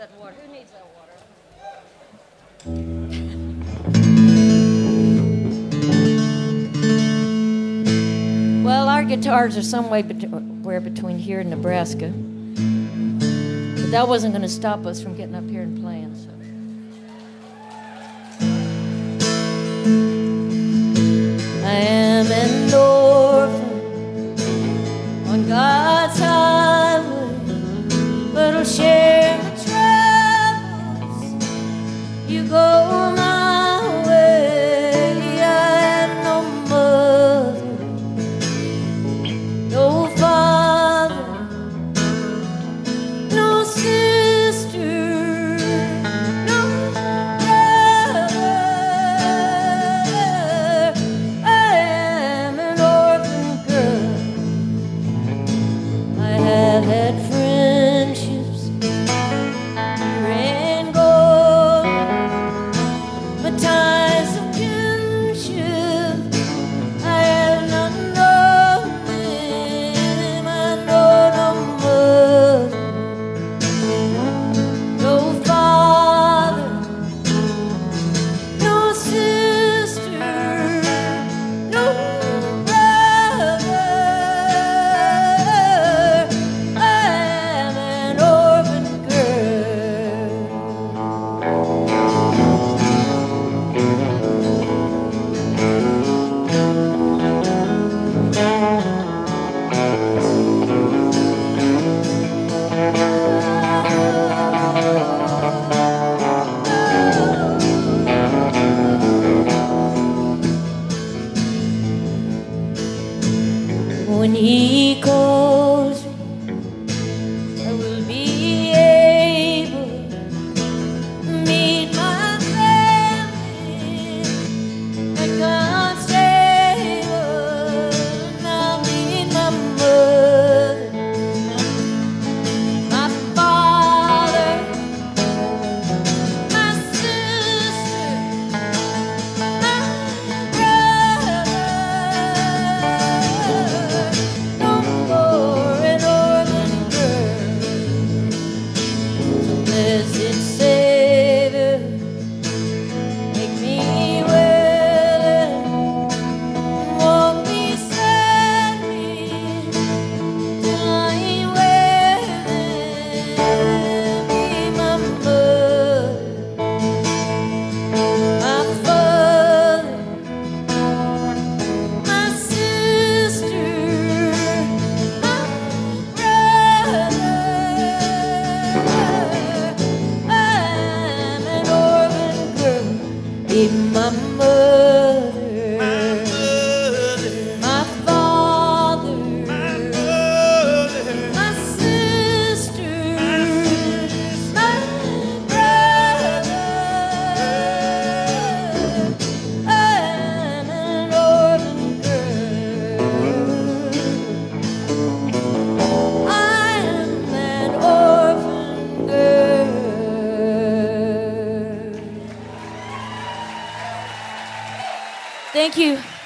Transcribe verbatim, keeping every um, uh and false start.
That water. Who needs that water? Well, our guitars are somewhere between here and Nebraska. But that wasn't going to stop us from getting up here and playing, so. I am an orphan on God's highway, but I'll share my troubles. You go my way. I have no mother, no father, no sister, no brother. I am an orphan girl. I have had friendships pure and gold, but ties of kinship I have not known them. I know no mother, no father, no sister, no brother. I am an orphan girl. When he calls me, I will be able to meet my family at God's table. I'll meet my mother, my father, my sister, my brother. No more an orphan girl. So blessed Savior, make me well and walk beside me till I ain't well. Be my mother, my father, my sister, my brother. I'm an orphan girl. Be my mother, my father, my sister, my brother. I'm an orphan girl. I am an orphan girl. Thank you.